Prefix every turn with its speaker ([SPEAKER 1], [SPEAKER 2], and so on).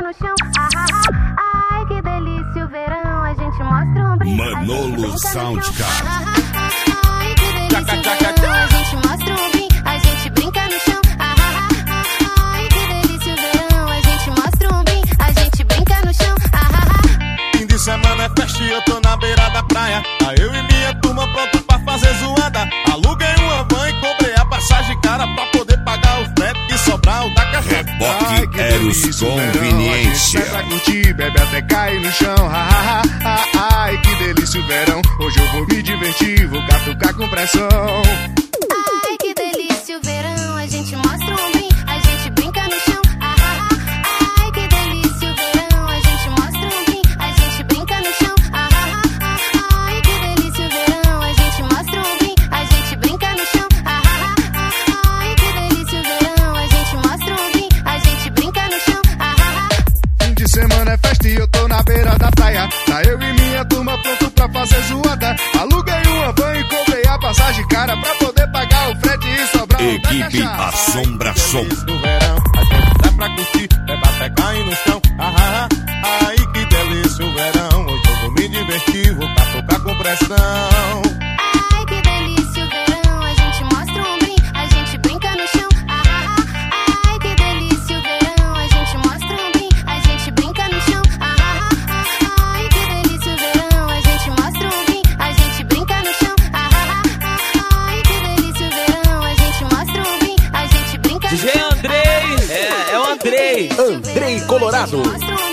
[SPEAKER 1] no chão. Ai, que delícia o verão, a gente mostra um brinco.
[SPEAKER 2] Manolo Soundcard.
[SPEAKER 1] Ai, que delícia o verão, a gente mostra um brinco, a gente brinca no chão. Ai, que delícia o verão, a gente mostra um brinco, a gente brinca no chão.
[SPEAKER 3] Fim de semana é festa e eu tô na beira da praia. Tá eu e minha turma pronto pra fazer zoada. Aluguei uma van e comprei a passagem cara pra poder pagar o frete e sobrar o da café.
[SPEAKER 2] Reboque Eros Conveniência.
[SPEAKER 4] Pra curtir, bebe até cair no chão. Ai, que delícia o verão. Hoje eu vou me divertir, vou catucar com pressão.
[SPEAKER 1] Ai, que delícia o verão, a gente mostra um brinco, a gente brinca no chão. Ai, que delícia o verão, a gente mostra um brinco, a gente brinca no chão. Ai, que delícia o verão, a gente mostra um brinco, a gente brinca no chão. Ai, que delícia o verão, a gente mostra um brinco, a gente brinca no chão.
[SPEAKER 4] Fim de semana é festa e eu tô na beira da praia. Tá eu e minha turma pronto pra fazer zoada. Aluguei uma van e comprei a passagem cara pra poder pagar o frete e sobrar o da
[SPEAKER 2] Equipe
[SPEAKER 4] cachaça.
[SPEAKER 2] Assombração.
[SPEAKER 3] Do verão, a gente sai pra curtir, bebe até cair no chão. Ai, que delícia o verão, hoje eu vou me divertir, vou catucar com pressão.
[SPEAKER 1] Ai, que delícia o verão, a gente mostra um brinco, a gente brinca no chão. Ai, que delícia o verão, a gente mostra um brinco, a gente brinca no chão. Ai, que delícia o verão, a gente mostra um brinco, a gente brinca no chão. Ai, que delícia o verão, a gente mostra um brinco, a gente brinca no chão.
[SPEAKER 5] DJ Andrei, é o Andrei.
[SPEAKER 1] Andrei
[SPEAKER 6] Colorado.
[SPEAKER 1] Mostra um